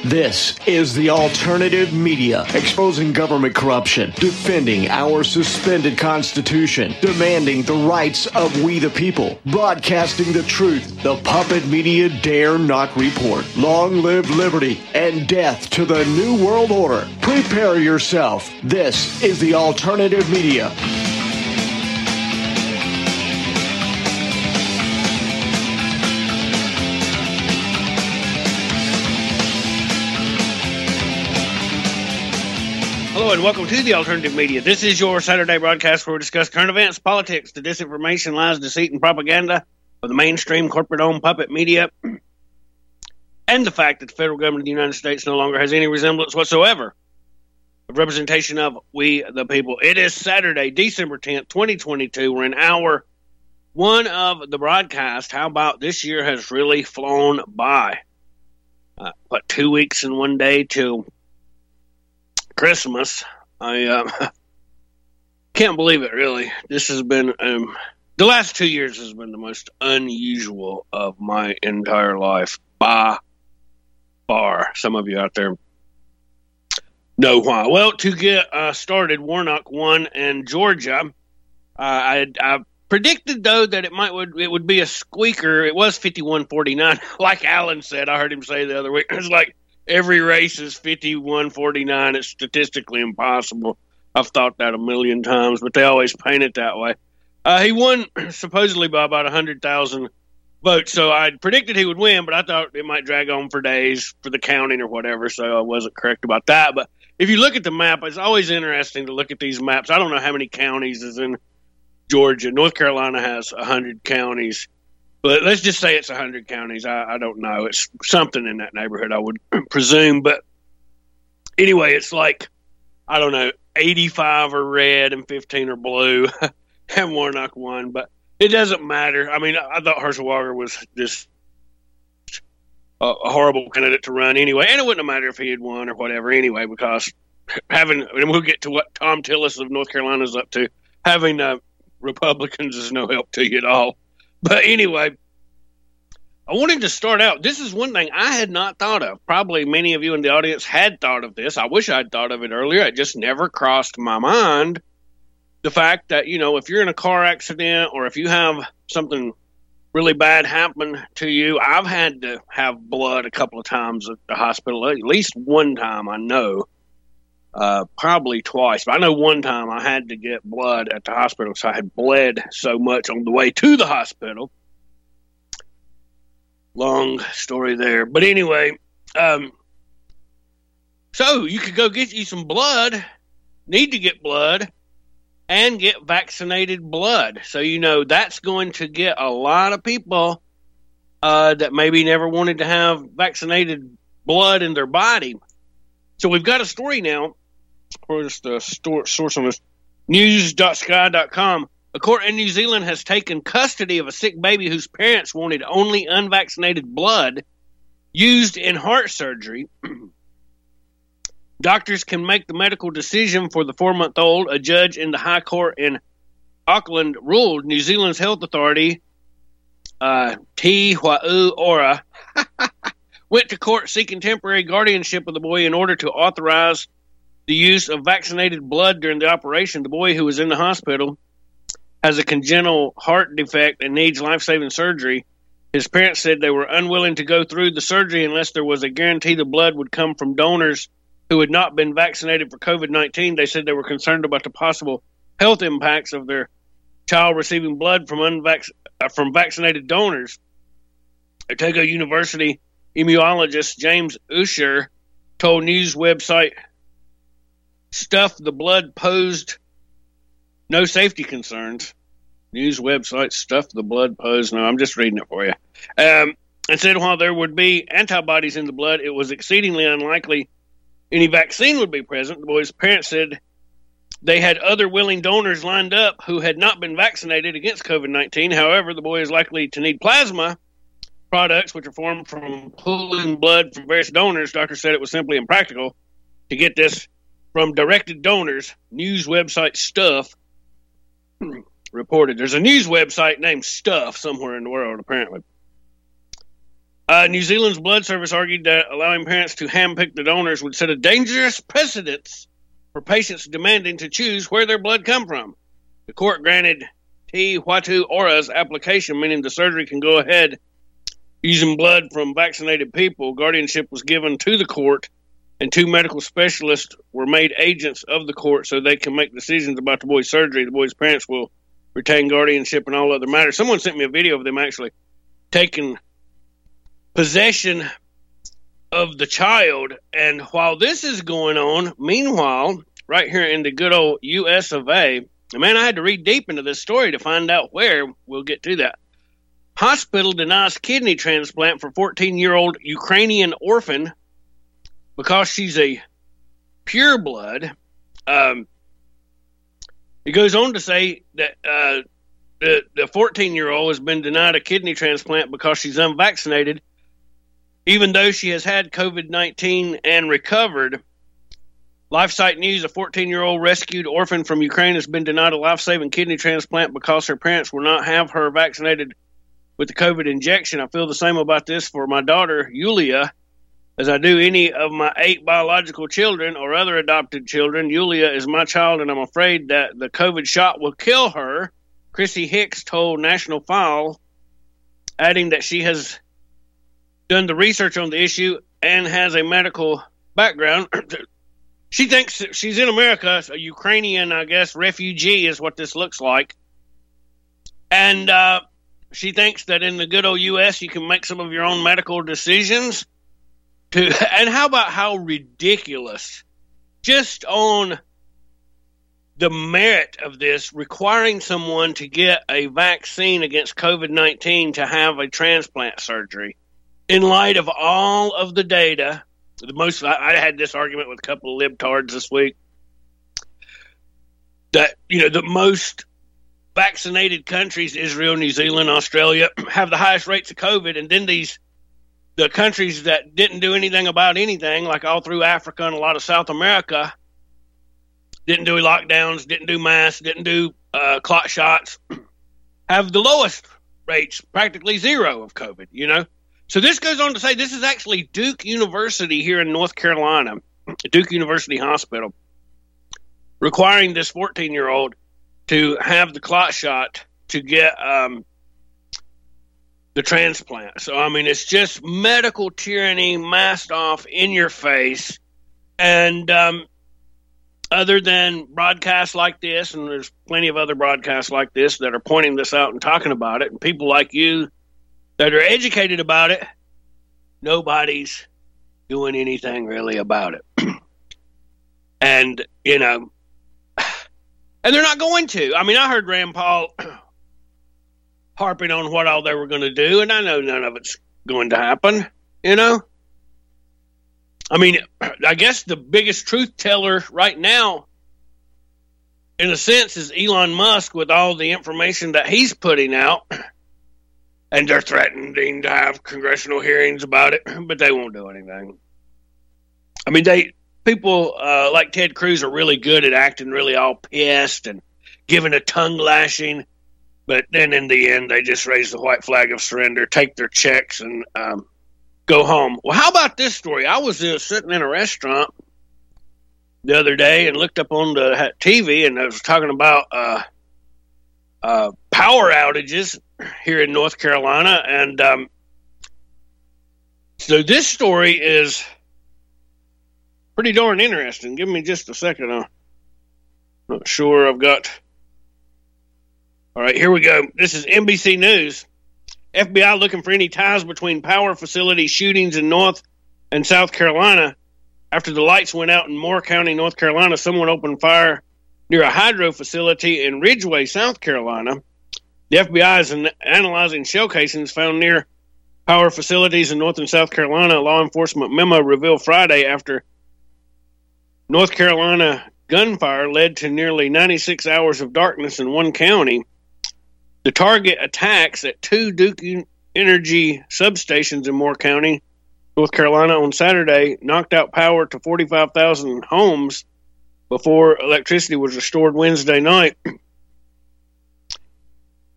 This is the alternative media, exposing government corruption, defending our suspended Constitution, demanding the rights of we the people, broadcasting the truth. The puppet media dare not report. Long live liberty and death to the New World Order. Prepare yourself. This is the alternative media. Hello and welcome to the Alternative Media. This is your Saturday broadcast where we discuss current events, politics, the disinformation, lies, deceit, and propaganda of the mainstream corporate-owned puppet media, and the fact that the federal government of the United States no longer has any resemblance whatsoever of representation of we the people. It is Saturday, December 10th, 2022. We're in hour one of the broadcast. How about this year has really flown by? 2 weeks and 1 day till Christmas. I can't believe it, really. This has been, the last 2 years has been the most unusual of my entire life, by far. Some of you out there know why. Well, to get started, Warnock won in Georgia. I predicted, though, that it would be a squeaker. It was 51-49. Like Alan said, I heard him say the other week, it's like, every race is 51-49. It's statistically impossible. I've thought that a million times, but they always paint it that way. He won supposedly by about 100,000 votes, so I predicted he would win, but I thought it might drag on for days for the counting or whatever, so I wasn't correct about that. But if you look at the map, it's always interesting to look at these maps. I don't know how many counties is in Georgia. North Carolina has 100 counties. But let's just say it's 100 counties. I don't know. It's something in that neighborhood, I would presume. But anyway, it's like, I don't know, 85 are red and 15 are blue. And Warnock won. But it doesn't matter. I mean, I thought Herschel Walker was just a horrible candidate to run anyway. And it wouldn't have mattered if he had won or whatever anyway, because and we'll get to what Tom Tillis of North Carolina is up to, having Republicans is no help to you at all. But anyway, I wanted to start out. This is one thing I had not thought of. Probably many of you in the audience had thought of this. I wish I'd thought of it earlier. It just never crossed my mind. The fact that, if you're in a car accident or if you have something really bad happen to you, I've had to have blood a couple of times at the hospital. At least one time, I know. Probably twice, but I know one time I had to get blood at the hospital, so I had bled so much on the way to the hospital. Long story there, but anyway, so you could go get you some blood, need to get blood, and get vaccinated blood. So that's going to get a lot of people that maybe never wanted to have vaccinated blood in their body. So we've got a story now. For just a source on this, news.sky.com. A court in New Zealand has taken custody of a sick baby whose parents wanted only unvaccinated blood used in heart surgery. Doctors can make the medical decision for the 4-month-old. A judge in the High Court in Auckland ruled New Zealand's health authority, Te Whau Ora, went to court seeking temporary guardianship of the boy in order to authorize the use of vaccinated blood during the operation. The boy, who was in the hospital, has a congenital heart defect and needs life-saving surgery. His parents said they were unwilling to go through the surgery unless there was a guarantee the blood would come from donors who had not been vaccinated for COVID-19. They said they were concerned about the possible health impacts of their child receiving blood from vaccinated donors. Otago University immunologist James Usher told news website Stuff the blood posed no safety concerns. News website Stuff the blood posed. No, I'm just reading it for you. And said while there would be antibodies in the blood, it was exceedingly unlikely any vaccine would be present. The boy's parents said they had other willing donors lined up who had not been vaccinated against COVID-19. However, the boy is likely to need plasma products, which are formed from pooling blood from various donors. Doctors said it was simply impractical to get this from directed donors. News website Stuff reported. There's a news website named Stuff somewhere in the world, apparently. New Zealand's blood service argued that allowing parents to handpick the donors would set a dangerous precedent for patients demanding to choose where their blood come from. The court granted Te Whatu Ora's application, meaning the surgery can go ahead using blood from vaccinated people. Guardianship was given to the court, and 2 medical specialists were made agents of the court so they can make decisions about the boy's surgery. The boy's parents will retain guardianship in all other matters. Someone sent me a video of them actually taking possession of the child. And while this is going on, meanwhile, right here in the good old U.S. of A., man, I had to read deep into this story to find out where. We'll get to that. Hospital denies kidney transplant for 14-year-old Ukrainian orphan because she's a pureblood. It goes on to say that the 14-year-old has been denied a kidney transplant because she's unvaccinated, even though she has had COVID-19 and recovered. LifeSite News, a 14-year-old rescued orphan from Ukraine, has been denied a life-saving kidney transplant because her parents will not have her vaccinated with the COVID injection. I feel the same about this for my daughter, Yulia, as I do any of my 8 biological children or other adopted children. Yulia is my child, and I'm afraid that the COVID shot will kill her, Chrissy Hicks told National File, adding that she has done the research on the issue and has a medical background. She thinks she's in America, a Ukrainian, I guess, refugee is what this looks like. And she thinks that in the good old U.S. you can make some of your own medical decisions. And how about how ridiculous, just on the merit of this, requiring someone to get a vaccine against COVID-19 to have a transplant surgery. In light of all of the data, I had this argument with a couple of libtards this week that, the most vaccinated countries, Israel, New Zealand, Australia, have the highest rates of COVID. And then the countries that didn't do anything about anything, like all through Africa and a lot of South America, didn't do lockdowns, didn't do masks, didn't do clot shots, have the lowest rates, practically zero of COVID, So this goes on to say this is actually Duke University here in North Carolina, Duke University Hospital, requiring this 14-year-old to have the clot shot to get the transplant. So, it's just medical tyranny masked off in your face. And other than broadcasts like this, and there's plenty of other broadcasts like this that are pointing this out and talking about it, and people like you that are educated about it, nobody's doing anything really about it. And, and they're not going to. I heard Rand Paul harping on what all they were going to do, and I know none of it's going to happen, I guess the biggest truth teller right now, in a sense, is Elon Musk with all the information that he's putting out. And they're threatening to have congressional hearings about it, but they won't do anything. People like Ted Cruz are really good at acting really all pissed and giving a tongue lashing, but then in the end, they just raise the white flag of surrender, take their checks, and go home. Well, how about this story? I was sitting in a restaurant the other day and looked up on the TV, and I was talking about power outages here in North Carolina. And so this story is pretty darn interesting. Give me just a second. I'm not sure I've got. All right, here we go. This is NBC News. FBI looking for any ties between power facility shootings in North and South Carolina. After the lights went out in Moore County, North Carolina, someone opened fire near a hydro facility in Ridgeway, South Carolina. The FBI is analyzing shell casings found near power facilities in North and South Carolina. A law enforcement memo revealed Friday after North Carolina gunfire led to nearly 96 hours of darkness in one county. The target attacks at 2 Duke Energy substations in Moore County, North Carolina, on Saturday knocked out power to 45,000 homes before electricity was restored Wednesday night.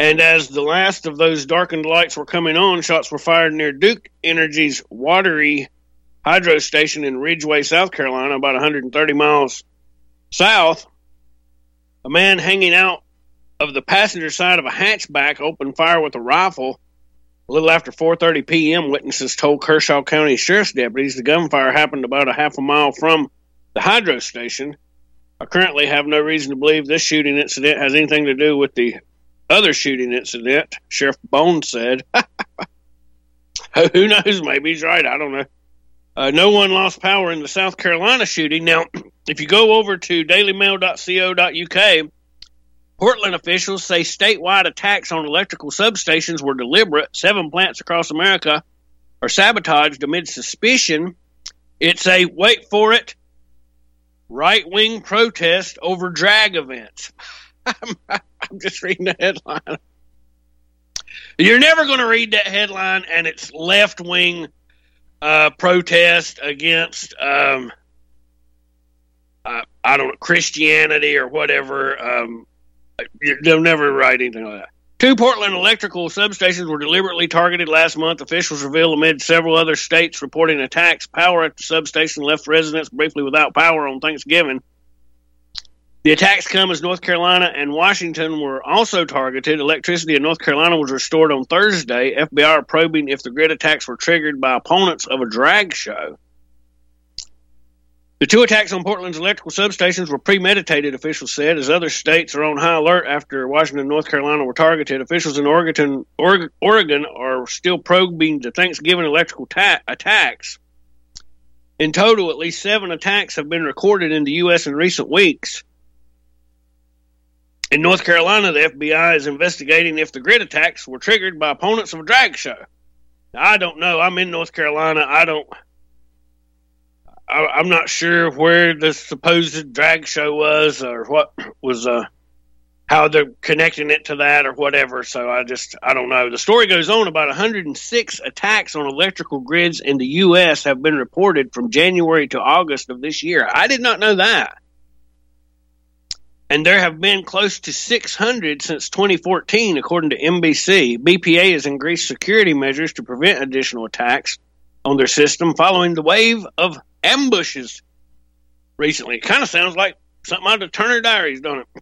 And as the last of those darkened lights were coming on, shots were fired near Duke Energy's Watery Hydro Station in Ridgeway, South Carolina, about 130 miles south. A man hanging out of the passenger side of a hatchback opened fire with a rifle. A little after 4:30 p.m., witnesses told Kershaw County Sheriff's deputies the gunfire happened about a half a mile from the hydro station. I currently have no reason to believe this shooting incident has anything to do with the other shooting incident, Sheriff Bones said. Who knows? Maybe he's right. I don't know. No one lost power in the South Carolina shooting. Now, if you go over to dailymail.co.uk, Portland officials say statewide attacks on electrical substations were deliberate. 7 plants across America are sabotaged amid suspicion. It's a, wait for it, right-wing protest over drag events. I'm just reading the headline. You're never going to read that headline and it's left-wing protest against, I don't know, Christianity or whatever. They'll never write anything like that. 2 Portland electrical substations were deliberately targeted last month, officials revealed, amid several other states reporting attacks. Power at the substation left residents briefly without power on Thanksgiving. The attacks come as North Carolina and Washington were also targeted. Electricity in North Carolina was restored on Thursday. FBI are probing if the grid attacks were triggered by opponents of a drag show. The 2 attacks on Portland's electrical substations were premeditated, officials said, as other states are on high alert after Washington and North Carolina were targeted. Officials in Oregon are still probing the Thanksgiving electrical attacks. In total, at least 7 attacks have been recorded in the U.S. in recent weeks. In North Carolina, the FBI is investigating if the grid attacks were triggered by opponents of a drag show. Now, I don't know. I'm in North Carolina. I'm not sure where the supposed drag show was or what was, how they're connecting it to that or whatever. So I don't know. The story goes on. About 106 attacks on electrical grids in the U.S. have been reported from January to August of this year. I did not know that. And there have been close to 600 since 2014, according to NBC. BPA has increased security measures to prevent additional attacks on their system following the wave of ambushes recently. It kind of sounds like something out of Turner Diaries, don't it?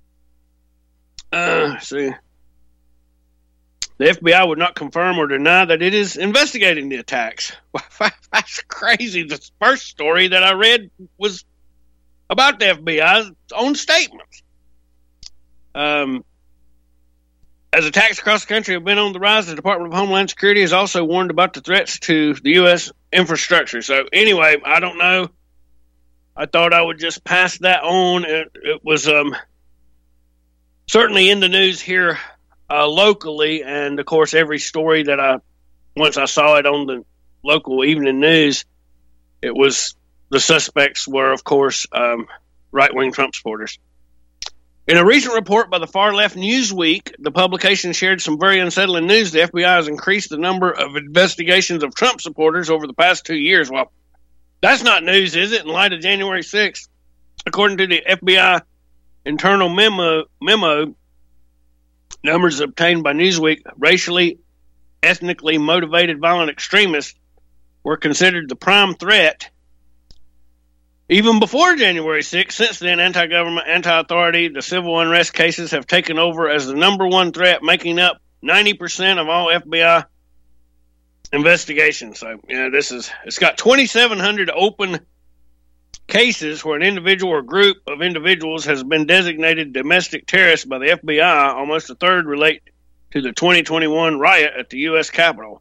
See. The FBI would not confirm or deny that it is investigating the attacks. That's crazy. The first story that I read was about the FBI's own statements. As attacks across the country have been on the rise, the Department of Homeland Security has also warned about the threats to the U.S. infrastructure. So anyway, I don't know. I thought I would just pass that on. It was certainly in the news here locally, and of course every story that once I saw it on the local evening news, it was the suspects were, of course, right-wing Trump supporters. In a recent report by the far-left Newsweek, the publication shared some very unsettling news. The FBI has increased the number of investigations of Trump supporters over the past 2 years. Well, that's not news, is it, in light of January 6th? According to the FBI internal memo, numbers obtained by Newsweek, racially, ethnically motivated violent extremists were considered the prime threat even before January 6th. Since then, anti-government, anti-authority, the civil unrest cases have taken over as the number one threat, making up 90% of all FBI investigations. So, it's got 2,700 open cases where an individual or group of individuals has been designated domestic terrorist by the FBI. Almost a third relate to the 2021 riot at the U.S. Capitol.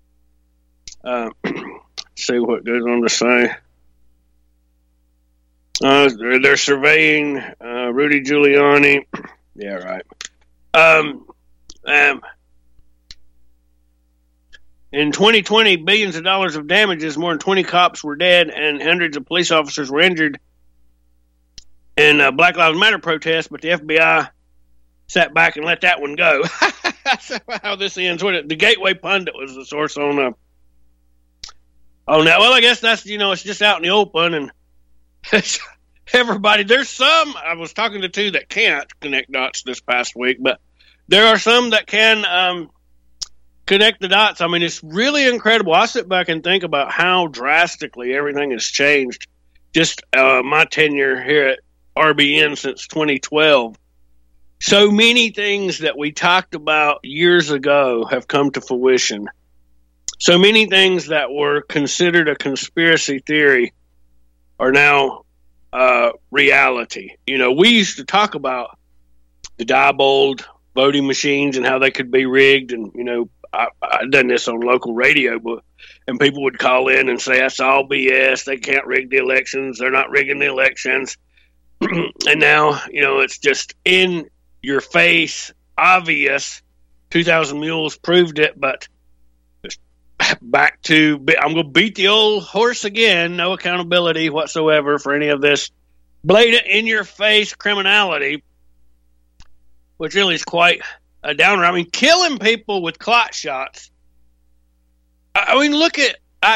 See what goes on to say. They're surveying Rudy Giuliani. Yeah, right. In 2020, billions of dollars of damages, more than 20 cops were dead, and hundreds of police officers were injured in Black Lives Matter protests, but the FBI sat back and let that one go. That's how this ends. The Gateway Pundit was the source on that. Well, I guess that's, it's just out in the open, and everybody, there's some, I was talking to 2 that can't connect dots this past week, but there are some that can connect the dots. I mean, it's really incredible. I sit back and think about how drastically everything has changed. Just my tenure here at RBN since 2012. So many things that we talked about years ago have come to fruition. So many things that were considered a conspiracy theory are now reality. You know, we used to talk about the Diebold voting machines and how they could be rigged. And, you know, I've done this on local radio, and people would call in and say, that's all BS. They can't rig the elections. They're not rigging the elections. And now, you know, it's just in your face, obvious. 2,000 Mules proved it, but back to, I'm going to beat the old horse again. No accountability whatsoever for any of this blatant in-your-face criminality, which really is quite a downer. I mean, killing people with clot shots. I mean, look at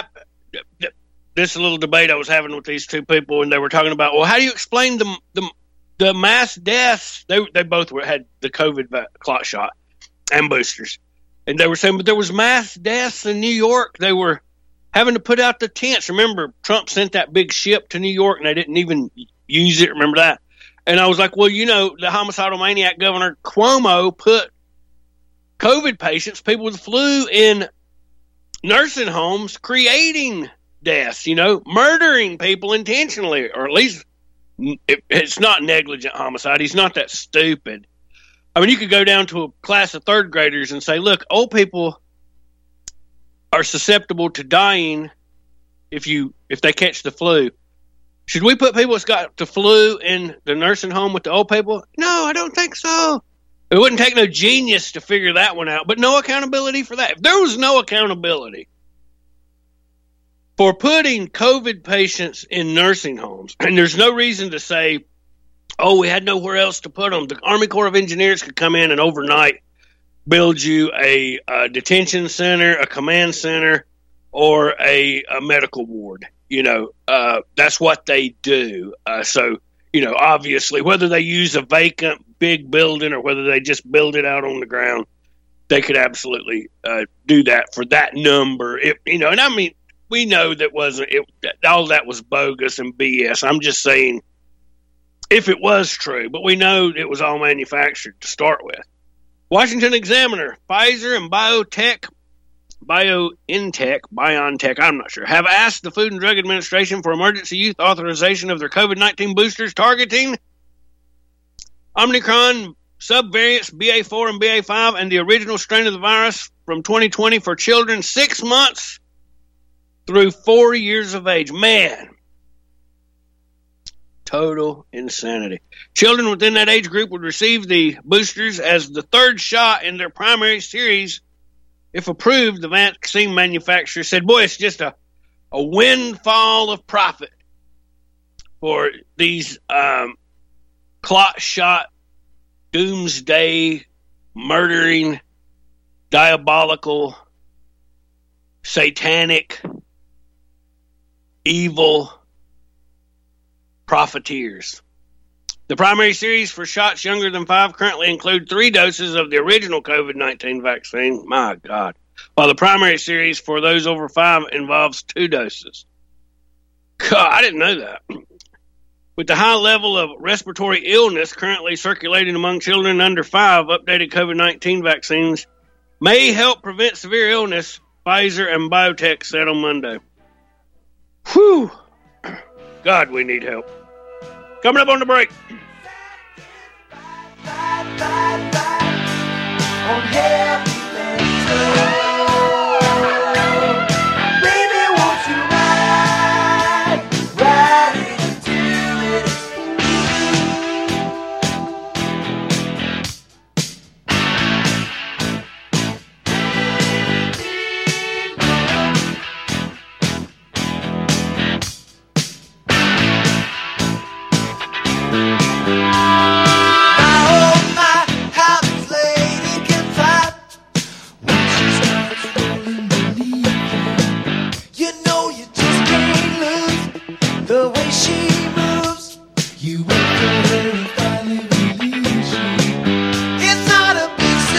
this little debate I was having with these two people, and they were talking about, well, how do you explain the mass deaths? They both had the COVID clot shot and boosters. And they were saying, but there was mass deaths in New York. They were having to put out the tents. Remember, Trump sent that big ship to New York, and they didn't even use it. Remember that? And I was like, well, you know, the homicidal maniac Governor Cuomo put COVID patients, people with the flu, in nursing homes, creating deaths, you know, murdering people intentionally, or at least it's not negligent homicide. He's not that stupid. I mean, you could go down to a class of third graders and say, look, old people are susceptible to dying if they catch the flu. Should we put people that's got the flu in the nursing home with the old people? No, I don't think so. It wouldn't take no genius to figure that one out, but no accountability for that. If there was no accountability for putting COVID patients in nursing homes, and there's no reason to say, oh, we had nowhere else to put them. The Army Corps of Engineers could come in and overnight build you a detention center, a command center, or a medical ward. You know, that's what they do. So, you know, obviously, whether they use a vacant big building or whether they just build it out on the ground, they could absolutely do that for that number. You know, and I mean, we know that all that was bogus and BS. I'm just saying, if it was true, but we know it was all manufactured to start with. Washington Examiner, Pfizer and BioNTech, I'm not sure, have asked the Food and Drug Administration for emergency use authorization of their COVID-19 boosters targeting Omicron subvariants BA4 and BA5 and the original strain of the virus from 2020 for children 6 months through 4 years of age. Man, total insanity. Children within that age group would receive the boosters as the third shot in their primary series. If approved, the vaccine manufacturer said, boy, it's just a windfall of profit for these clot shot, doomsday, murdering, diabolical, satanic, evil profiteers. The primary series for shots younger than 5 currently include 3 doses of the original COVID-19 vaccine. My God. While the primary series for those over 5 involves 2 doses. God, I didn't know that. With the high level of respiratory illness currently circulating among children under 5, updated COVID-19 vaccines may help prevent severe illness, Pfizer and BioNTech said on Monday. Whew. God, we need help. Coming up on the break. On Happy baby, won't you ride into it? It's not a big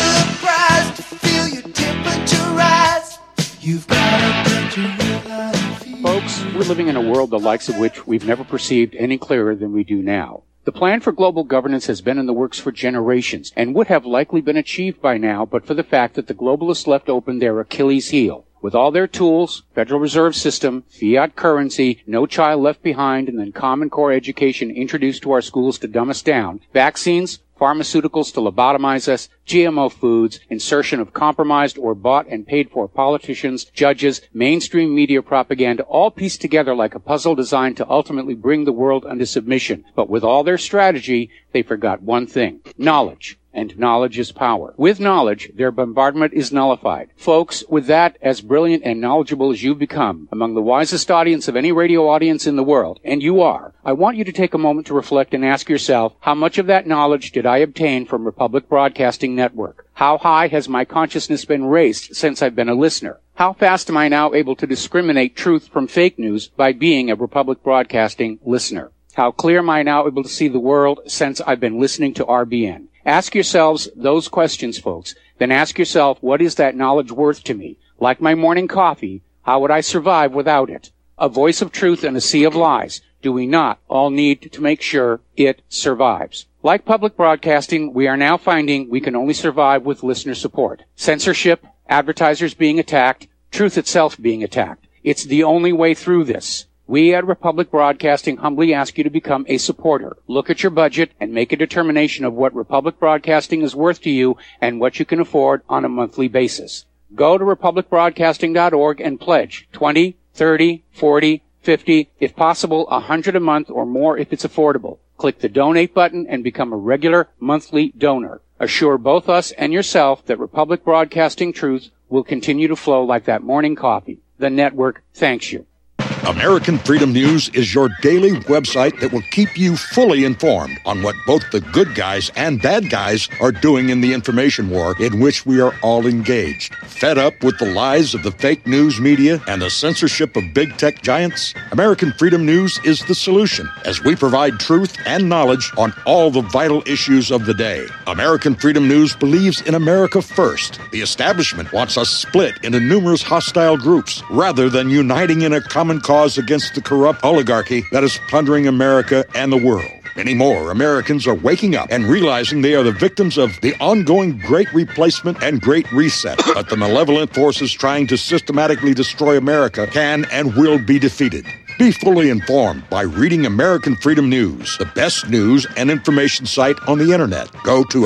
Folks, we're living in a world the likes of which we've never perceived any clearer than we do now. The plan for global governance has been in the works for generations and would have likely been achieved by now but for the fact that the globalists left open their Achilles heel. With all their tools, Federal Reserve System, fiat currency, no child left behind, and then Common Core education introduced to our schools to dumb us down, vaccines, pharmaceuticals to lobotomize us, GMO foods, insertion of compromised or bought and paid for politicians, judges, mainstream media propaganda, all pieced together like a puzzle designed to ultimately bring the world under submission. But with all their strategy, they forgot one thing: knowledge. And knowledge is power. With knowledge, their bombardment is nullified. Folks, with that, as brilliant and knowledgeable as you've become, among the wisest audience of any radio audience in the world, and you are, I want you to take a moment to reflect and ask yourself, how much of that knowledge did I obtain from Republic Broadcasting Network? How high has my consciousness been raised since I've been a listener? How fast am I now able to discriminate truth from fake news by being a Republic Broadcasting listener? How clear am I now able to see the world since I've been listening to RBN? Ask yourselves those questions, folks. Then ask yourself, what is that knowledge worth to me? Like my morning coffee, how would I survive without it? A voice of truth in a sea of lies. Do we not all need to make sure it survives? Like public broadcasting, we are now finding we can only survive with listener support. Censorship, advertisers being attacked, truth itself being attacked. It's the only way through this. We at Republic Broadcasting humbly ask you to become a supporter. Look at your budget and make a determination of what Republic Broadcasting is worth to you and what you can afford on a monthly basis. Go to republicbroadcasting.org and pledge $20, $30, $40, $50, if possible, $100 a month or more if it's affordable. Click the donate button and become a regular monthly donor. Assure both us and yourself that Republic Broadcasting truth will continue to flow like that morning coffee. The network thanks you. American Freedom News is your daily website that will keep you fully informed on what both the good guys and bad guys are doing in the information war in which we are all engaged. Fed up with the lies of the fake news media and the censorship of big tech giants? American Freedom News is the solution, as we provide truth and knowledge on all the vital issues of the day. American Freedom News believes in America first. The establishment wants us split into numerous hostile groups rather than uniting in a common cause against the corrupt oligarchy that is plundering America and the world. Many more Americans are waking up and realizing they are the victims of the ongoing Great Replacement and Great Reset. But the malevolent forces trying to systematically destroy America can and will be defeated. Be fully informed by reading American Freedom News, the best news and information site on the internet. Go to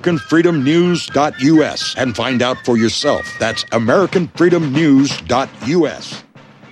AmericanFreedomNews.us and find out for yourself. That's AmericanFreedomNews.us.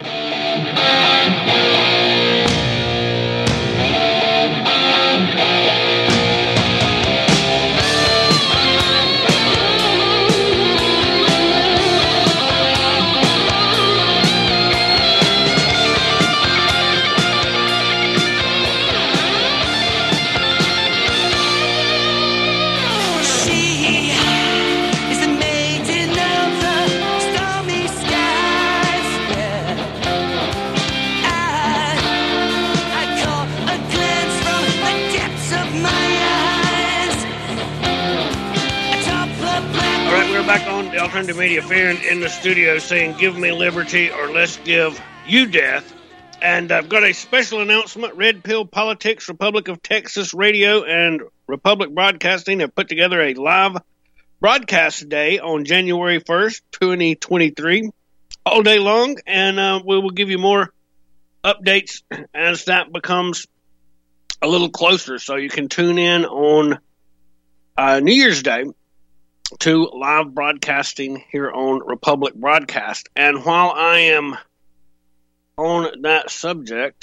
Back on the Alternative Media Fair in the studio saying, give me liberty or let's give you death. And I've got a special announcement. Red Pill Politics, Republic of Texas Radio, and Republic Broadcasting have put together a live broadcast day on January 1st, 2023, all day long. And we will give you more updates as that becomes a little closer. So you can tune in on New Year's Day to live broadcasting here on Republic Broadcast. And while I am on that subject,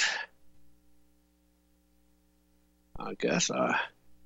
I guess I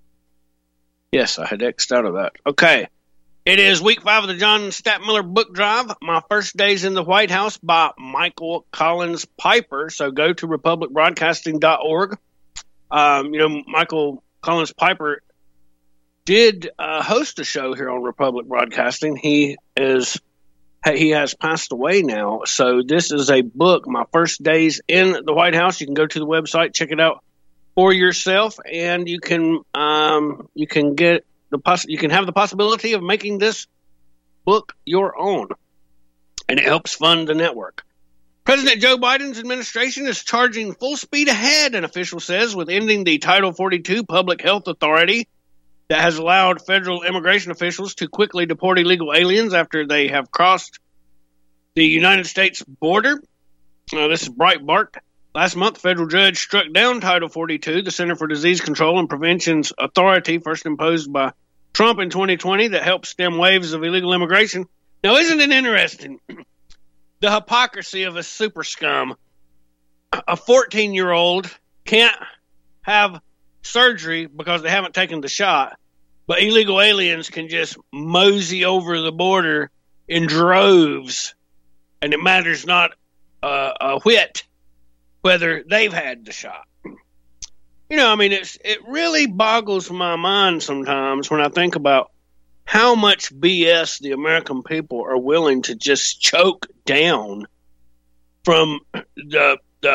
had X'd out of that. Okay. It is week 5 of the John Stadtmiller book drive, My First Days in the White House by Michael Collins Piper. So go to republicbroadcasting.org. Michael Collins Piper did host a show here on Republic Broadcasting. He has passed away now. So this is a book, My First Days in the White House. You can go to the website, check it out for yourself, and you can get you can have the possibility of making this book your own, and it helps fund the network. President Joe Biden's administration is charging full speed ahead, an official says, with ending the Title 42 public health authority that has allowed federal immigration officials to quickly deport illegal aliens after they have crossed the United States border. This is Breitbart. Last month, a federal judge struck down Title 42, the Center for Disease Control and Prevention's authority, first imposed by Trump in 2020, that helps stem waves of illegal immigration. Now, isn't it interesting? The hypocrisy of a super scum. A 14-year-old can't have surgery because they haven't taken the shot, but illegal aliens can just mosey over the border in droves, and it matters not a whit whether they've had the shot. You know, I mean, it really boggles my mind sometimes when I think about how much BS the American people are willing to just choke down from the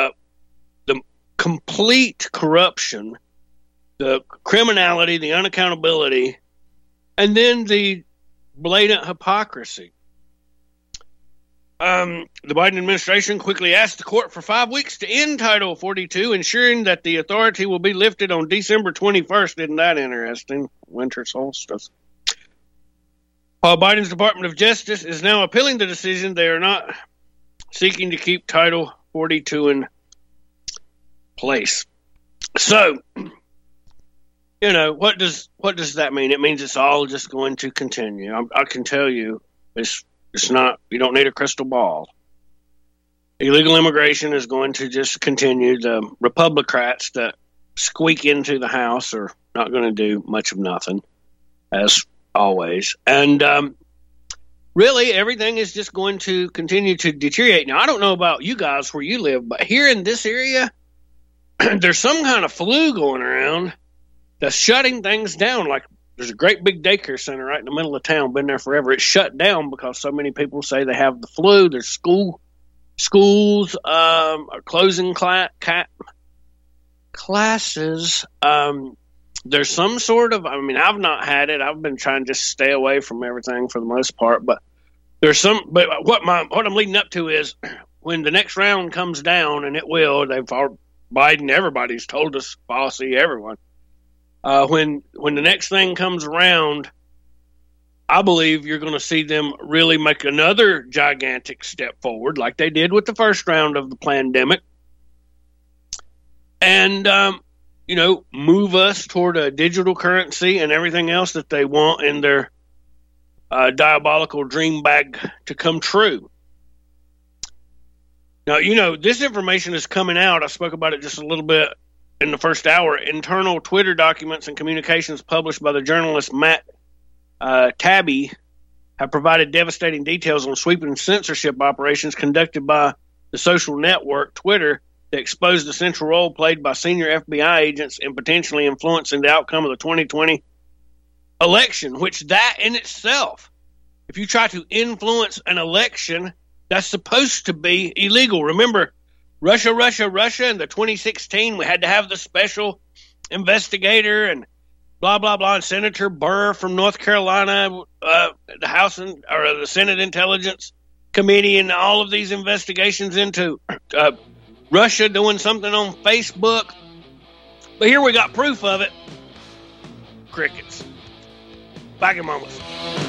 complete corruption, the criminality, the unaccountability, and then the blatant hypocrisy. The Biden administration quickly asked the court for 5 weeks to end Title 42, ensuring that the authority will be lifted on December 21st. Isn't that interesting? Winter solstice. While Biden's Department of Justice is now appealing the decision, they are not seeking to keep Title 42 in place. So, you know, what does that mean? It means it's all just going to continue. I can tell you, it's not. You don't need a crystal ball. Illegal immigration is going to just continue. The Republicans that squeak into the House are not going to do much of nothing, as always. And really, everything is just going to continue to deteriorate. Now, I don't know about you guys where you live, but here in this area, there's some kind of flu going around that's shutting things down. Like, there's a great big daycare center right in the middle of town, been there forever. It's shut down because so many people say they have the flu. There's schools are closing classes. There's some sort of, I mean, I've not had it. I've been trying to just stay away from everything for the most part, but there's some, but what I'm leading up to is when the next round comes down, and it will, Biden, everybody's told us, Fossey, everyone, when the next thing comes around, I believe you're going to see them really make another gigantic step forward like they did with the first round of the pandemic. And, move us toward a digital currency and everything else that they want in their diabolical dream bag to come true. Now, this information is coming out. I spoke about it just a little bit in the first hour. Internal Twitter documents and communications published by the journalist Matt Taibbi have provided devastating details on sweeping censorship operations conducted by the social network Twitter that exposed the central role played by senior FBI agents in potentially influencing the outcome of the 2020 election, which that in itself, if you try to influence an election, that's supposed to be illegal. Remember, Russia in the 2016, we had to have the special investigator and blah, blah, blah, and Senator Burr from North Carolina, the House or the Senate Intelligence Committee, and all of these investigations into Russia doing something on Facebook. But here we got proof of it. Crickets. Back in moments.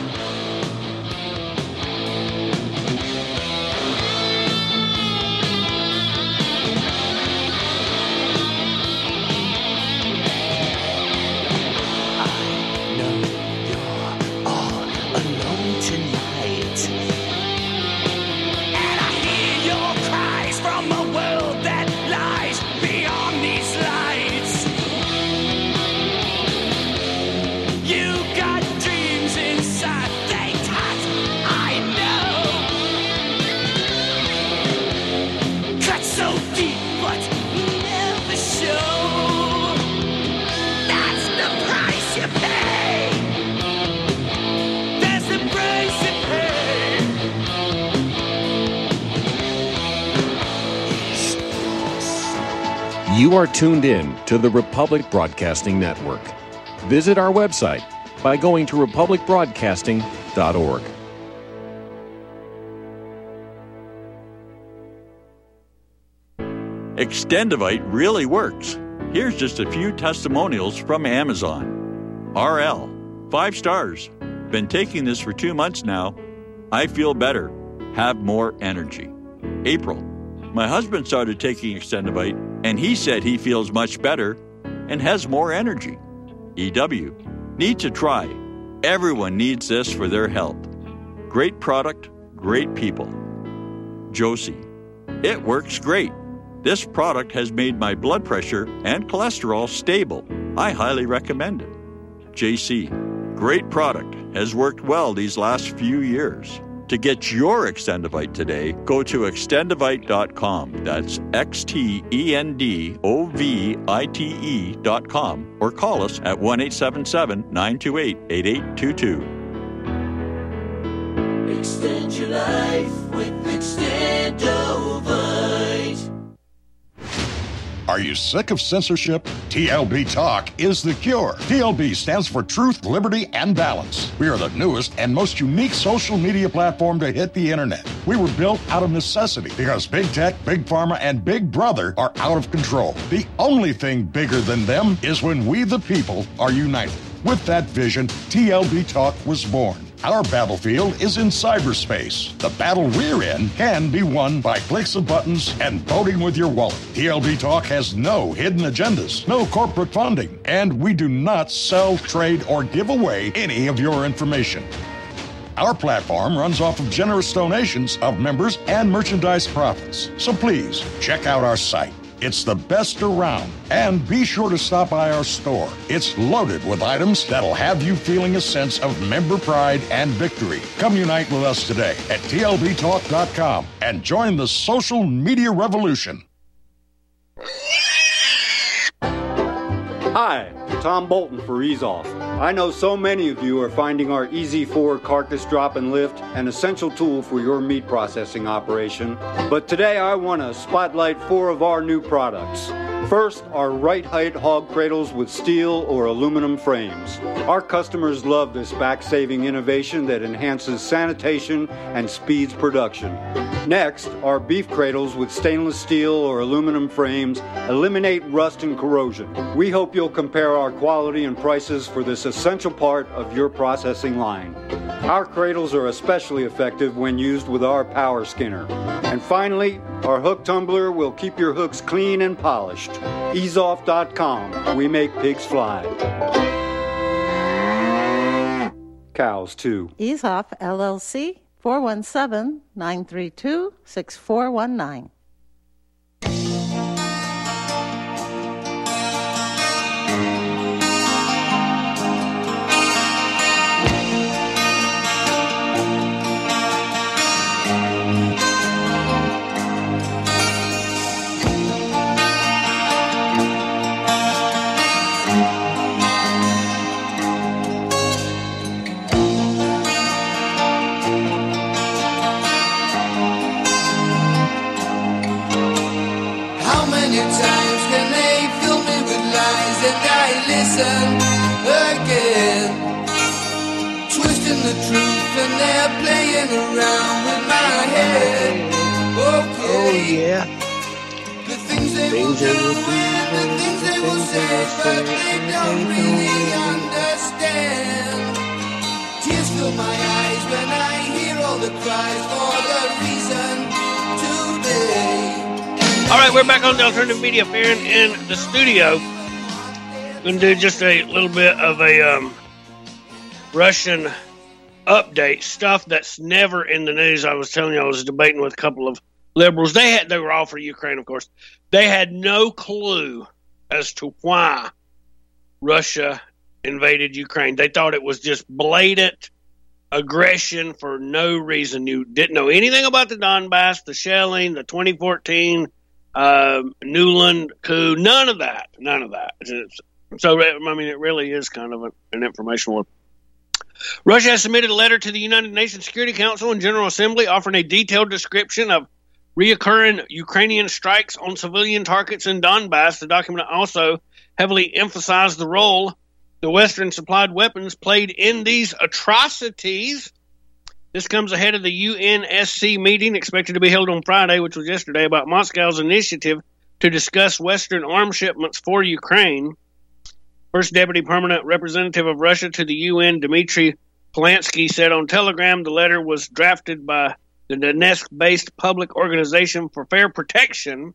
You are tuned in to the Republic Broadcasting Network. Visit our website by going to republicbroadcasting.org. Extendivite really works. Here's just a few testimonials from Amazon. RL, 5 stars. Been taking this for 2 months now. I feel better. Have more energy. April, my husband started taking Extendivite, and he said he feels much better and has more energy. EW, need to try. Everyone needs this for their health. Great product, great people. Josie, it works great. This product has made my blood pressure and cholesterol stable. I highly recommend it. JC, great product. Has worked well these last few years. To get your Extendivite today, go to extendivite.com. That's XTENDOVITE.com or call us at 1-877-928-8822. Extend your life with Extendovite. Are you sick of censorship? TLB Talk is the cure. TLB stands for Truth, Liberty, and Balance. We are the newest and most unique social media platform to hit the internet. We were built out of necessity because big tech, big pharma, and big brother are out of control. The only thing bigger than them is when we the people are united. With that vision, TLB Talk was born. Our battlefield is in cyberspace. The battle we're in can be won by clicks of buttons and voting with your wallet. TLB Talk has no hidden agendas, no corporate funding, and we do not sell, trade, or give away any of your information. Our platform runs off of generous donations of members and merchandise profits. So please, check out our site. It's the best around. And be sure to stop by our store. It's loaded with items that'll have you feeling a sense of member pride and victory. Come unite with us today at tlbtalk.com and join the social media revolution. Hi, Tom Bolton for Ease Off. I know so many of you are finding our Easy 4 carcass drop and lift an essential tool for your meat processing operation. But today I want to spotlight 4 of our new products. First, our right height hog cradles with steel or aluminum frames. Our customers love this back-saving innovation that enhances sanitation and speeds production. Next, our beef cradles with stainless steel or aluminum frames eliminate rust and corrosion. We hope you'll compare our quality and prices for this essential part of your processing line. Our cradles are especially effective when used with our power skinner. And finally, our hook tumbler will keep your hooks clean and polished. EaseOff.com. We make pigs fly. Cows, too. Ease Off, LLC, 417-932-6419. Again, twisting the truth, and they're playing around with my head. Okay. Oh yeah. The things they will do and the things they will say, but they don't really understand. Tears fill my eyes when I hear all the cries for the reason today. All right, we're back on the Alternative Media Fair in the studio. Going to do just a little bit of a Russian update, stuff that's never in the news. I was telling you, I was debating with a couple of liberals. They were all for Ukraine, of course. They had no clue as to why Russia invaded Ukraine. They thought it was just blatant aggression for no reason. You didn't know anything about the Donbass, the shelling, the 2014 Nuland coup, none of that. So, I mean, it really is kind of an informational one. Russia has submitted a letter to the United Nations Security Council and General Assembly offering a detailed description of reoccurring Ukrainian strikes on civilian targets in Donbass. The document also heavily emphasized the role the Western-supplied weapons played in these atrocities. This comes ahead of the UNSC meeting expected to be held on Friday, which was yesterday, about Moscow's initiative to discuss Western arms shipments for Ukraine. First Deputy Permanent Representative of Russia to the UN, Dmitry Polanski, said on Telegram the letter was drafted by the Donetsk-based Public Organization for Fair Protection.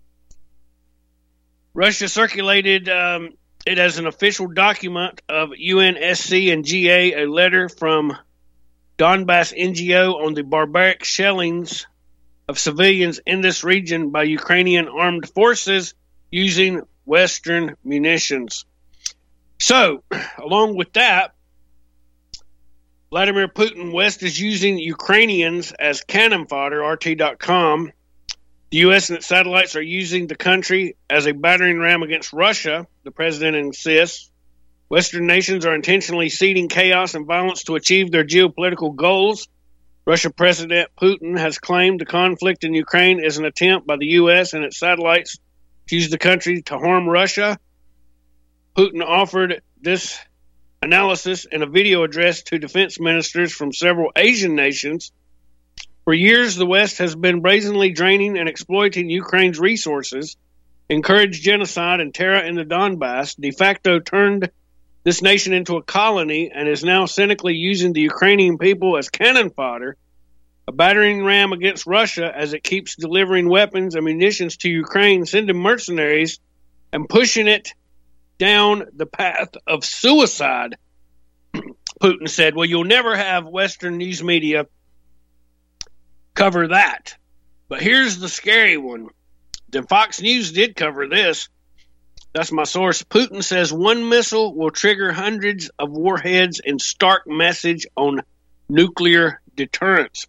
Russia circulated it as an official document of UNSC and GA, a letter from Donbass NGO on the barbaric shellings of civilians in this region by Ukrainian armed forces using Western munitions. So, along with that, Vladimir Putin, West is using Ukrainians as cannon fodder, RT.com. The U.S. and its satellites are using the country as a battering ram against Russia, the president insists. Western nations are intentionally seeding chaos and violence to achieve their geopolitical goals. Russian President Putin has claimed the conflict in Ukraine is an attempt by the U.S. and its satellites to use the country to harm Russia. Putin offered this analysis in a video address to defense ministers from several Asian nations. For years, the West has been brazenly draining and exploiting Ukraine's resources, encouraged genocide and terror in the Donbass, de facto turned this nation into a colony, and is now cynically using the Ukrainian people as cannon fodder, a battering ram against Russia as it keeps delivering weapons and munitions to Ukraine, sending mercenaries, and pushing it down the path of suicide. Putin said, well, you'll never have Western news media cover that. But here's the scary one. Then Fox News did cover this. That's my source. Putin says one missile will trigger hundreds of warheads in stark message on nuclear deterrence.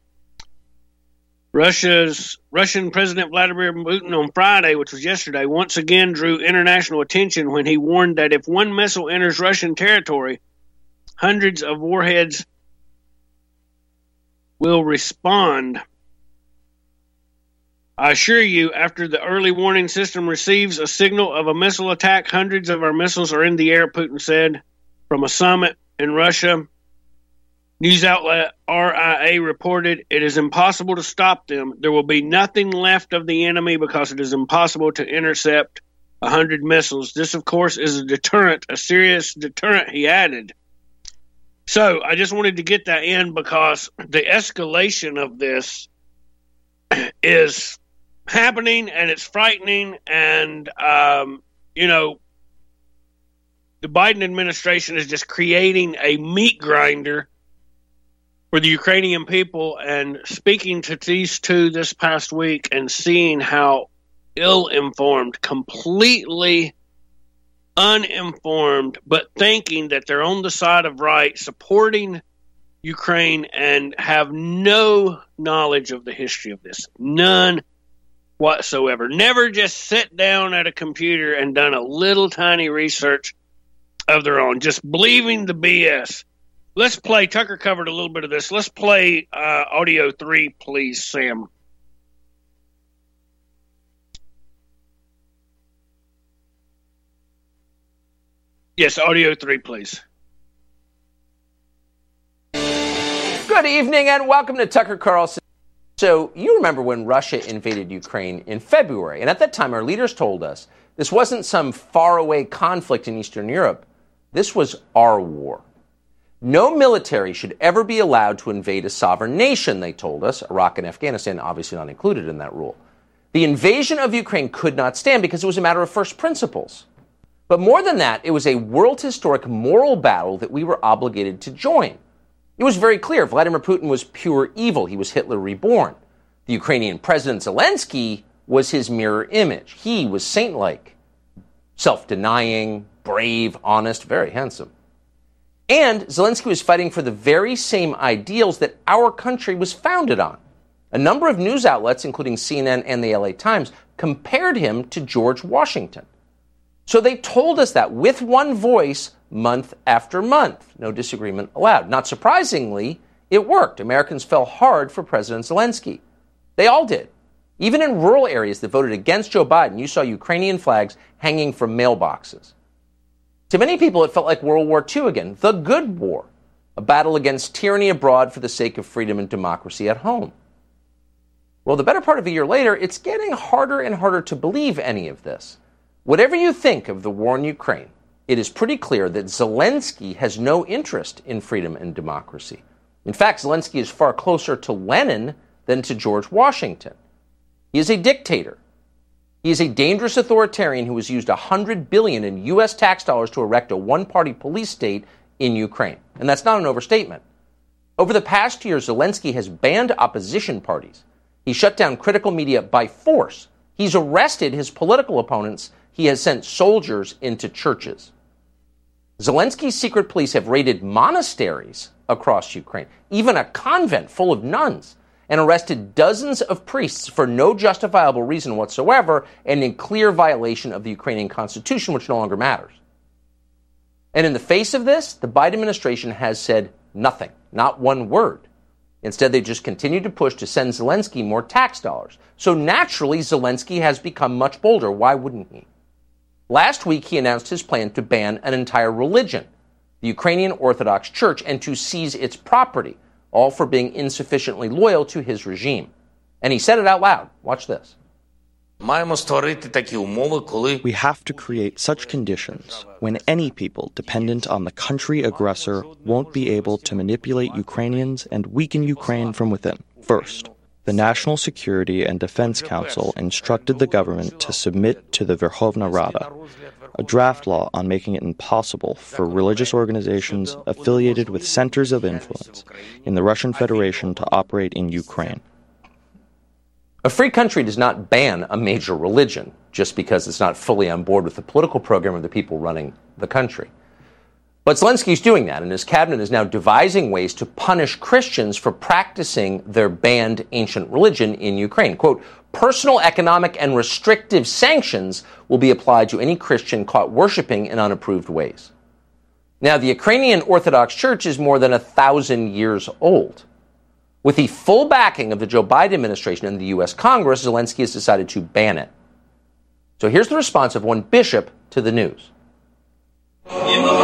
Russian President Vladimir Putin on Friday, which was yesterday, once again drew international attention when he warned that if one missile enters Russian territory, hundreds of warheads will respond. I assure you, after the early warning system receives a signal of a missile attack, hundreds of our missiles are in the air, Putin said from a summit in Russia. News outlet RIA reported it is impossible to stop them. There will be nothing left of the enemy because it is impossible to intercept 100 missiles. This, of course, is a deterrent, a serious deterrent, he added. So I just wanted to get that in because the escalation of this is happening, and it's frightening, and the Biden administration is just creating a meat grinder for the Ukrainian people. And speaking to these two this past week and seeing how ill-informed, completely uninformed, but thinking that they're on the side of right, supporting Ukraine, and have no knowledge of the history of this. None whatsoever. Never just sit down at a computer and done a little tiny research of their own. Just believing the BS. Let's play. Tucker covered a little bit of this. Let's play audio 3, please, Sam. Yes, audio 3, please. Good evening and welcome to Tucker Carlson. So you remember when Russia invaded Ukraine in February, and at that time our leaders told us this wasn't some faraway conflict in Eastern Europe. This was our war. No military should ever be allowed to invade a sovereign nation, they told us. Iraq and Afghanistan obviously not included in that rule. The invasion of Ukraine could not stand because it was a matter of first principles. But more than that, it was a world historic moral battle that we were obligated to join. It was very clear Vladimir Putin was pure evil. He was Hitler reborn. The Ukrainian President Zelensky was his mirror image. He was saint-like, self-denying, brave, honest, very handsome. And Zelensky was fighting for the very same ideals that our country was founded on. A number of news outlets, including CNN and the LA Times, compared him to George Washington. So they told us that with one voice, month after month. No disagreement allowed. Not surprisingly, it worked. Americans fell hard for President Zelensky. They all did. Even in rural areas that voted against Joe Biden, you saw Ukrainian flags hanging from mailboxes. To many people, it felt like World War II again, the good war, a battle against tyranny abroad for the sake of freedom and democracy at home. Well, the better part of a year later, it's getting harder and harder to believe any of this. Whatever you think of the war in Ukraine, it is pretty clear that Zelensky has no interest in freedom and democracy. In fact, Zelensky is far closer to Lenin than to George Washington. He is a dictator. He is a dangerous authoritarian who has used $100 billion in U.S. tax dollars to erect a one-party police state in Ukraine. And that's not an overstatement. Over the past year, Zelensky has banned opposition parties. He shut down critical media by force. He's arrested his political opponents. He has sent soldiers into churches. Zelensky's secret police have raided monasteries across Ukraine, even a convent full of nuns, and arrested dozens of priests for no justifiable reason whatsoever and in clear violation of the Ukrainian constitution, which no longer matters. And in the face of this, the Biden administration has said nothing, not one word. Instead, they just continue to push to send Zelensky more tax dollars. So naturally, Zelensky has become much bolder. Why wouldn't he? Last week, he announced his plan to ban an entire religion, the Ukrainian Orthodox Church, and to seize its property, all for being insufficiently loyal to his regime. And he said it out loud. Watch this. We have to create such conditions when any people dependent on the country aggressor won't be able to manipulate Ukrainians and weaken Ukraine from within. First, the National Security and Defense Council instructed the government to submit to the Verkhovna Rada, a draft law on making it impossible for religious organizations affiliated with centers of influence in the Russian Federation to operate in Ukraine. A free country does not ban a major religion just because it's not fully on board with the political program of the people running the country. But Zelensky's doing that, and his cabinet is now devising ways to punish Christians for practicing their banned ancient religion in Ukraine. Quote, personal, economic, and restrictive sanctions will be applied to any Christian caught worshiping in unapproved ways. Now, the Ukrainian Orthodox Church is more than 1,000 years old. With the full backing of the Joe Biden administration and the U.S. Congress, Zelensky has decided to ban it. So here's the response of one bishop to the news. All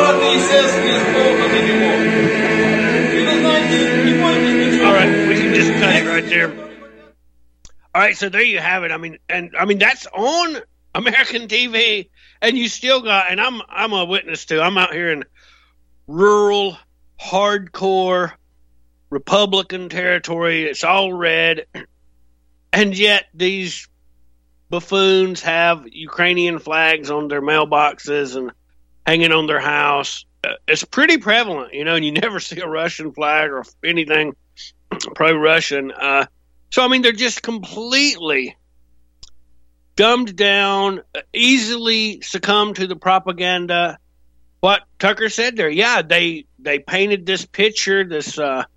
right, we can just cut it right there. All right, so there you have it. I mean that's on American TV, and you still got. And I'm a witness to. I'm out here in rural, hardcore Republican territory. It's all red, and yet these buffoons have Ukrainian flags on their mailboxes and hanging on their house. It's pretty prevalent, and you never see a Russian flag or anything pro-Russian. So, I mean, they're just completely dumbed down, easily succumb to the propaganda. What Tucker said there, yeah, they painted this picture, this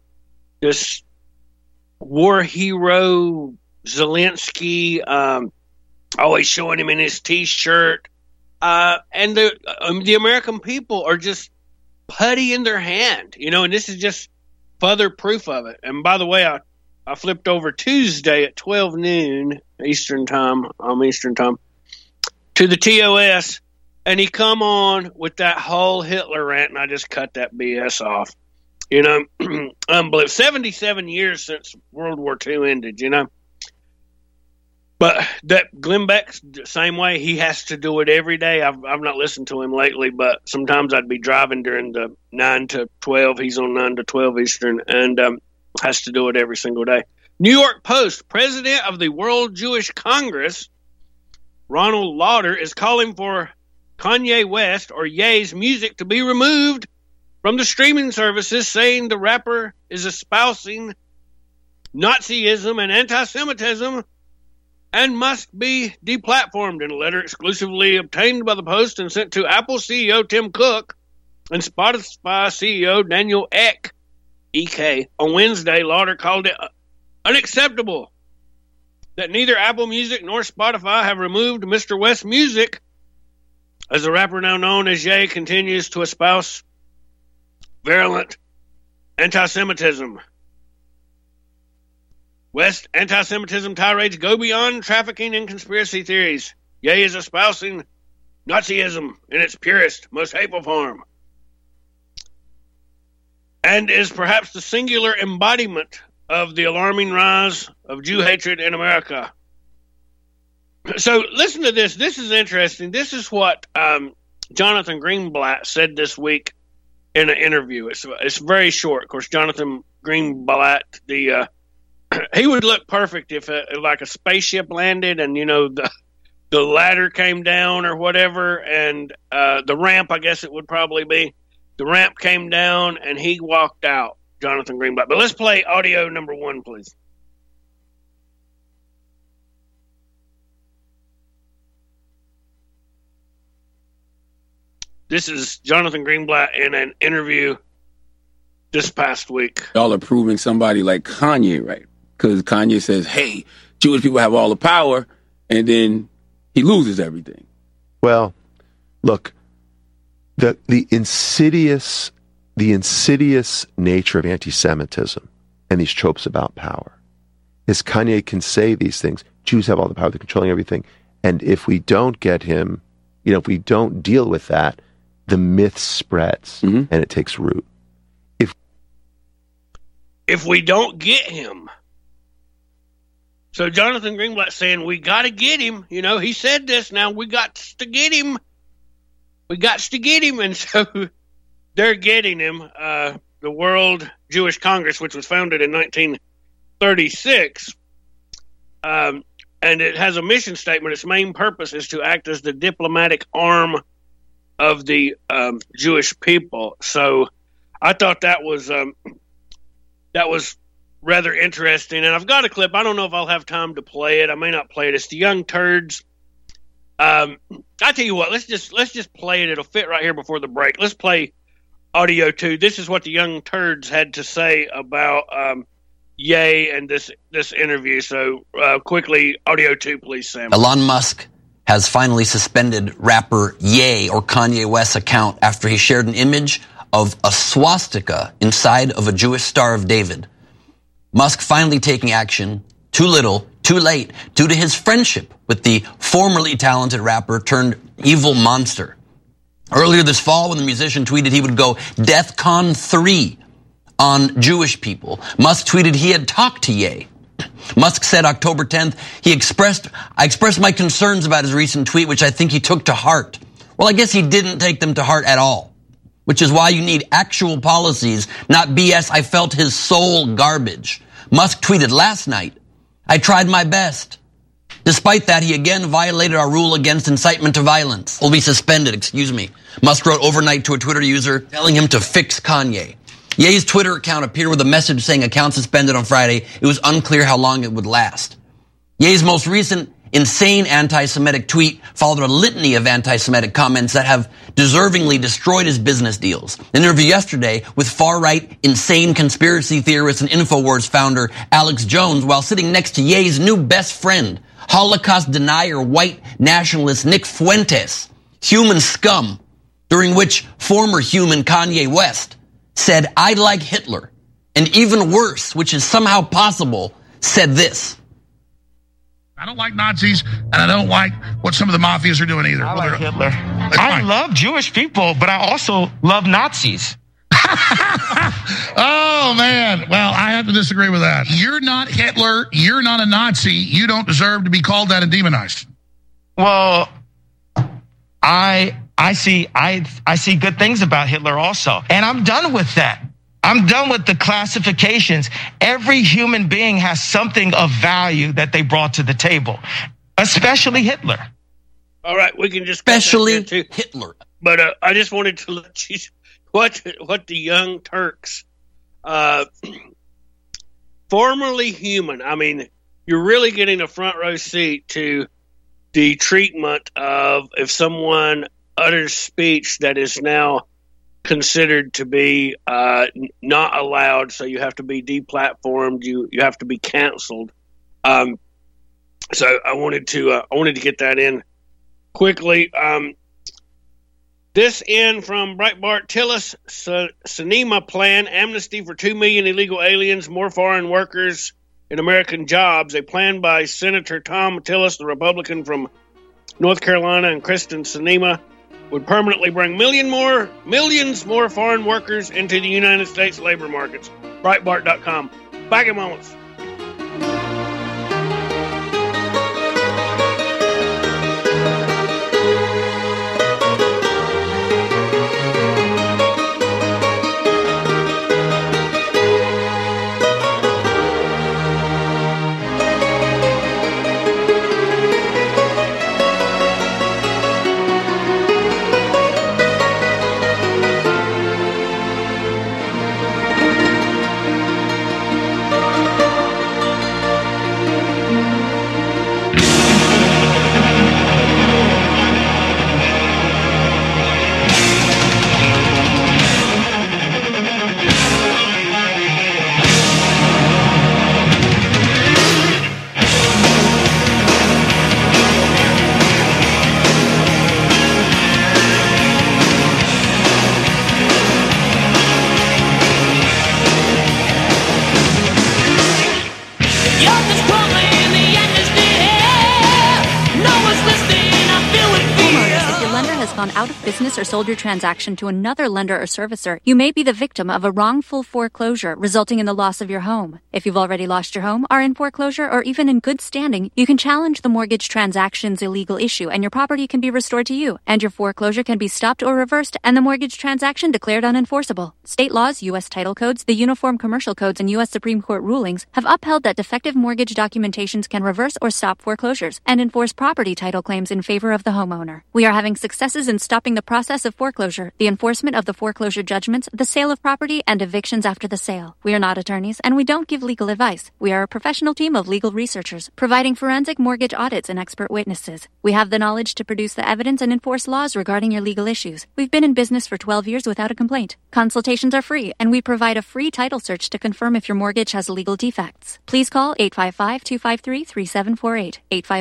war hero Zelensky, always showing him in his T-shirt. And the American people are just putty in their hand, and this is just further proof of it. And by the way, I flipped over Tuesday at 12 noon Eastern time, to the TOS, and he come on with that whole Hitler rant, and I just cut that BS off. Unbelievable. 77 years since World War II ended, But that Glenn Beck's the same way. He has to do it every day. I've not listened to him lately, but sometimes I'd be driving during the 9 to 12. He's on 9 to 12 Eastern, and has to do it every single day. New York Post, president of the World Jewish Congress, Ronald Lauder, is calling for Kanye West, or Ye's, music to be removed from the streaming services, saying the rapper is espousing Nazism and anti-Semitism and must be deplatformed. In a letter exclusively obtained by the Post and sent to Apple CEO Tim Cook and Spotify CEO Daniel Ek, EK, on Wednesday, Lauder called it unacceptable that neither Apple Music nor Spotify have removed Mr. West's music, as the rapper now known as Ye continues to espouse virulent anti-Semitism. West anti-Semitism tirades go beyond trafficking and conspiracy theories. Ye is espousing Nazism in its purest, most hateful form, and is perhaps the singular embodiment of the alarming rise of Jew hatred in America. So listen to this. This is interesting. This is what Jonathan Greenblatt said this week in an interview. It's very short. Of course, Jonathan Greenblatt, he would look perfect if like a spaceship landed and, the ladder came down or whatever, and the ramp, I guess it would probably be. The ramp came down and he walked out, Jonathan Greenblatt. But let's play audio number 1, please. This is Jonathan Greenblatt in an interview this past week. Y'all are proving somebody like Kanye, right? Because Kanye says, hey, Jewish people have all the power, and then he loses everything. Well, look, the insidious nature of anti-Semitism and these tropes about power is Kanye can say these things. Jews have all the power, they're controlling everything. And if we don't get him, if we don't deal with that, the myth spreads and it takes root. If we don't get him. So Jonathan Greenblatt saying we got to get him. He said this. Now we got to get him. We got to get him, and so they're getting him. The World Jewish Congress, which was founded in 1936, and it has a mission statement. Its main purpose is to act as the diplomatic arm of the Jewish people. So I thought that was rather interesting, and I've got a clip. I don't know if I'll have time to play it. I may not play it. It's the Young Turds. I tell you what, let's just play it. It'll fit right here before the break. Let's play audio 2. This is what the Young Turds had to say about Ye and this interview. So quickly, audio 2, please, Sam. Elon Musk has finally suspended rapper Ye, or Kanye West's account, after he shared an image of a swastika inside of a Jewish Star of David. Musk finally taking action, too little, too late, due to his friendship with the formerly talented rapper turned evil monster. Earlier this fall, when the musician tweeted he would go DEFCON 3 on Jewish people, Musk tweeted he had talked to Ye. Musk said October 10th, I expressed my concerns about his recent tweet, which I think he took to heart. Well, I guess he didn't take them to heart at all, which is why you need actual policies, not BS. I felt his soul garbage. Musk tweeted last night, I tried my best. Despite that, he again violated our rule against incitement to violence. Will be suspended, Musk wrote overnight to a Twitter user telling him to fix Kanye. Ye's Twitter account appeared with a message saying account suspended on Friday. It was unclear how long it would last. Ye's most recent insane anti-Semitic tweet followed a litany of anti-Semitic comments that have deservingly destroyed his business deals. An interview yesterday with far-right, insane conspiracy theorist and InfoWars founder Alex Jones while sitting next to Ye's new best friend, Holocaust denier white nationalist Nick Fuentes, human scum, during which former human Kanye West said, I'd like Hitler, and even worse, which is somehow possible, said this. I don't like Nazis, and I don't like what some of the mafias are doing either. I like Hitler. I love Jewish people, but I also love Nazis. Oh, man. Well, I have to disagree with that. You're not Hitler. You're not a Nazi. You don't deserve to be called that and demonized. Well, I see good things about Hitler also, and I'm done with that. I'm done with the classifications. Every human being has something of value that they brought to the table, especially Hitler. All right, we can just especially Hitler. But I just wanted to let you what the Young Turks, formerly human. I mean, you're really getting a front row seat to the treatment of if someone utters speech that is now considered to be not allowed, so you have to be deplatformed, you have to be canceled. So I wanted to get that in quickly. This in from Breitbart: Tillis Sinema plan amnesty for 2 million illegal aliens, more foreign workers in American jobs. A plan by Senator Tom Tillis, the Republican from North Carolina, and Kristen Sinema would permanently bring millions more foreign workers into the United States labor markets. Breitbart.com. Back in moments. gone out of business or sold your transaction to another lender or servicer, you may be the victim of a wrongful foreclosure, resulting in the loss of your home. If you've already lost your home, are in foreclosure, or even in good standing, you can challenge the mortgage transaction's illegal issue, and your property can be restored to you, and your foreclosure can be stopped or reversed, and the mortgage transaction declared unenforceable. State laws, U.S. title codes, the Uniform Commercial Codes, and U.S. Supreme Court rulings have upheld that defective mortgage documentations can reverse or stop foreclosures and enforce property title claims in favor of the homeowner. We are having successes in stopping the process of foreclosure, the enforcement of the foreclosure judgments, the sale of property, and evictions after the sale. We are not attorneys, and we don't give legal advice. We are a professional team of legal researchers, providing forensic mortgage audits and expert witnesses. We have the knowledge to produce the evidence and enforce laws regarding your legal issues. We've been in business for 12 years without a complaint. Consultations are free, and we provide a free title search to confirm if your mortgage has legal defects. Please call 855-253-3748.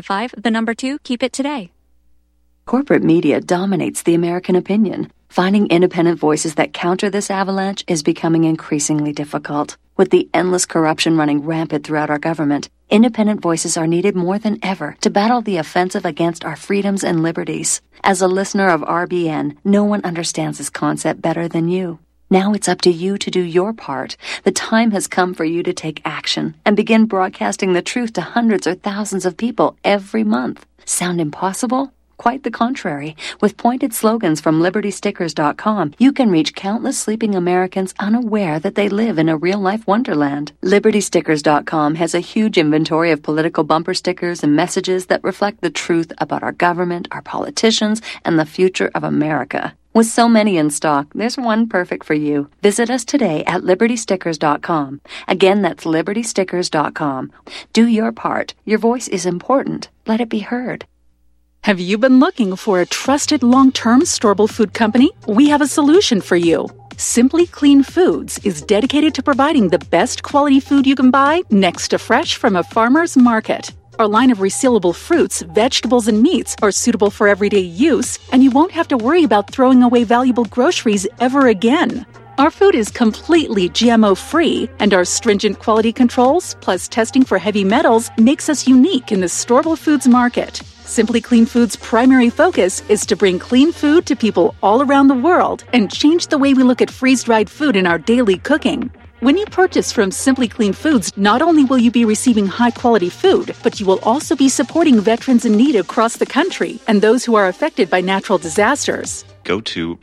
855, 2, keep it today. Corporate media dominates the American opinion. Finding independent voices that counter this avalanche is becoming increasingly difficult. With the endless corruption running rampant throughout our government, independent voices are needed more than ever to battle the offensive against our freedoms and liberties. As a listener of RBN, no one understands this concept better than you. Now it's up to you to do your part. The time has come for you to take action and begin broadcasting the truth to hundreds or thousands of people every month. Sound impossible? Quite the contrary. With pointed slogans from LibertyStickers.com, you can reach countless sleeping Americans unaware that they live in a real-life wonderland. LibertyStickers.com has a huge inventory of political bumper stickers and messages that reflect the truth about our government, our politicians, and the future of America. With so many in stock, there's one perfect for you. Visit us today at LibertyStickers.com. Again, that's LibertyStickers.com. Do your part. Your voice is important. Let it be heard. Have you been looking for a trusted long-term storable food company? We have a solution for you. Simply Clean Foods is dedicated to providing the best quality food you can buy next to fresh from a farmer's market. Our line of resealable fruits, vegetables, and meats are suitable for everyday use, and you won't have to worry about throwing away valuable groceries ever again. Our food is completely GMO-free, and our stringent quality controls, plus testing for heavy metals, makes us unique in the storable foods market. Simply Clean Foods' primary focus is to bring clean food to people all around the world and change the way we look at freeze-dried food in our daily cooking. When you purchase from Simply Clean Foods, not only will you be receiving high-quality food, but you will also be supporting veterans in need across the country and those who are affected by natural disasters. Go to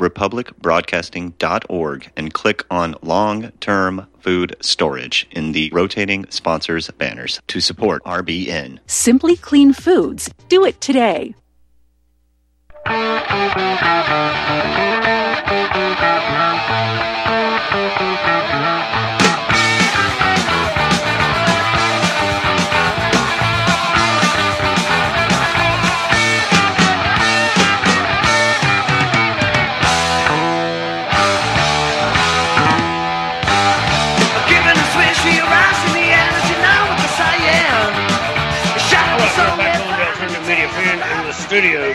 republicbroadcasting.org and click on Long-Term Food Storage in the rotating sponsors banners to support RBN. Simply Clean Foods. Do it today. Studio.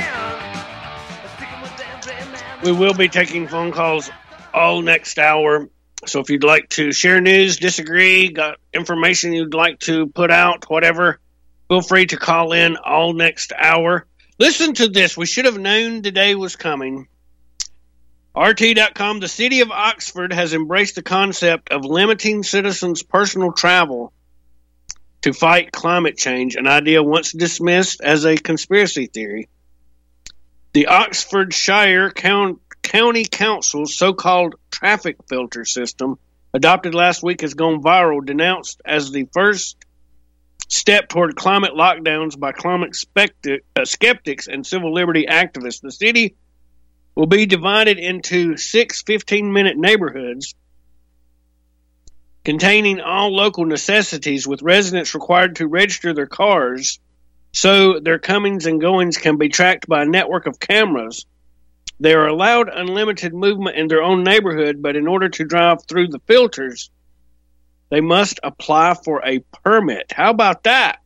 We will be taking phone calls all next hour. So if you'd like to share news, disagree, got information you'd like to put out, whatever, feel free to call in all next hour. Listen to this. We should have known today was coming. RT.com, the city of Oxford has embraced the concept of limiting citizens' personal travel to fight climate change, an idea once dismissed as a conspiracy theory. The Oxfordshire County Council's so-called traffic filter system, adopted last week, has gone viral, denounced as the first step toward climate lockdowns by climate skeptics and civil liberty activists. The city will be divided into 6 15-minute neighborhoods containing all local necessities, with residents required to register their cars so their comings and goings can be tracked by a network of cameras. They are allowed unlimited movement in their own neighborhood, but in order to drive through the filters, they must apply for a permit. How about that?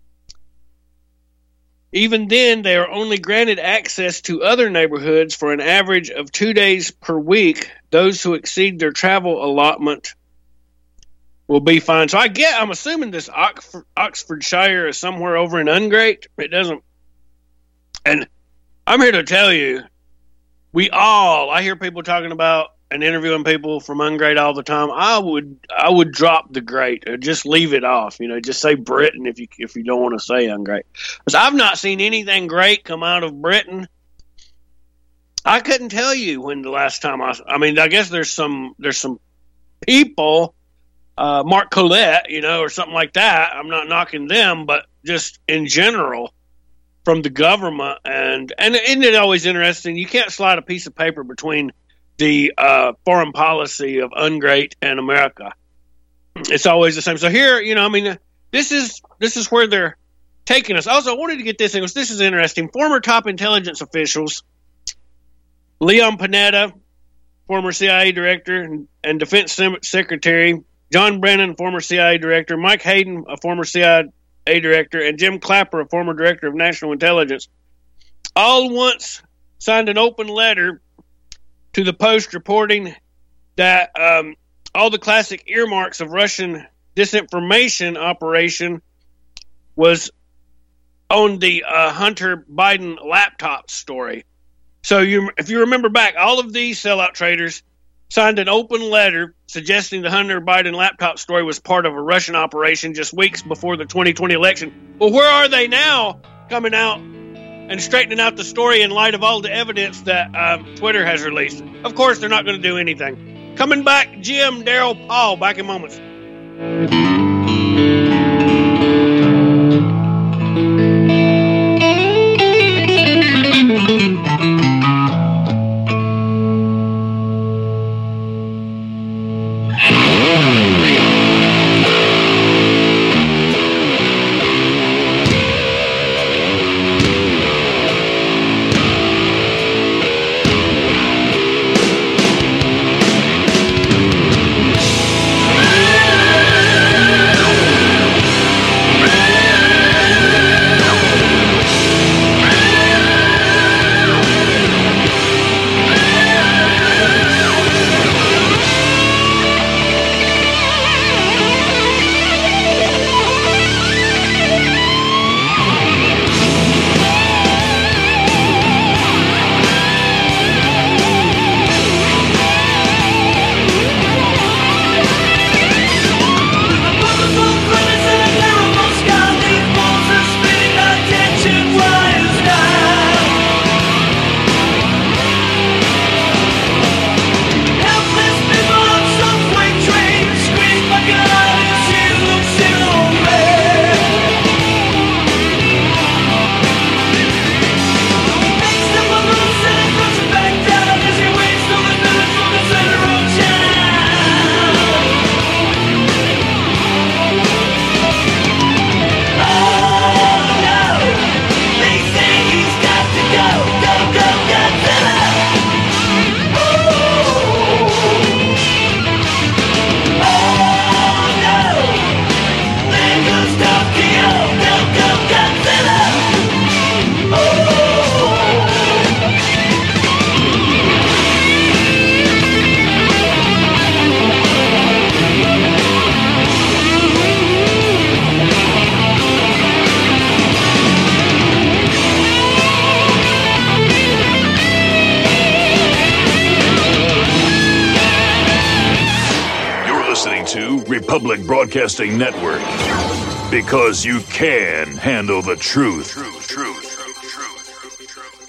Even then, they are only granted access to other neighborhoods for an average of 2 days per week. Those who exceed their travel allotment will be fined. So I'm assuming this Oxfordshire is somewhere over in Ungate. It doesn't. And I'm here to tell you, I hear people talking about and interviewing people from Ungreat all the time. I would drop the great, or just leave it off. Just say Britain if you don't want to say Ungreat. Because I've not seen anything great come out of Britain. I couldn't tell you when the last time I guess there's some people, Mark Collette, or something like that. I'm not knocking them, but just in general, from the government, and isn't it always interesting? You can't slide a piece of paper between the foreign policy of Ungreat and America. It's always the same. So here, this is where they're taking us. Also, I wanted to get this in, because this is interesting. Former top intelligence officials, Leon Panetta, former CIA director and defense secretary, John Brennan, former CIA director, Mike Hayden, a former CIA director, and Jim Clapper, a former director of national intelligence, all once signed an open letter to the Post reporting that all the classic earmarks of Russian disinformation operation was on the Hunter Biden laptop story. So if you remember back, all of these sellout traders signed an open letter suggesting the Hunter Biden laptop story was part of a Russian operation just weeks before the 2020 election. Well, where are they now, coming out and straightening out the story in light of all the evidence that Twitter has released? Of course, they're not going to do anything. Coming back, Jim, Daryl, Paul, back in moments. Republic Broadcasting Network. Because you can handle the truth.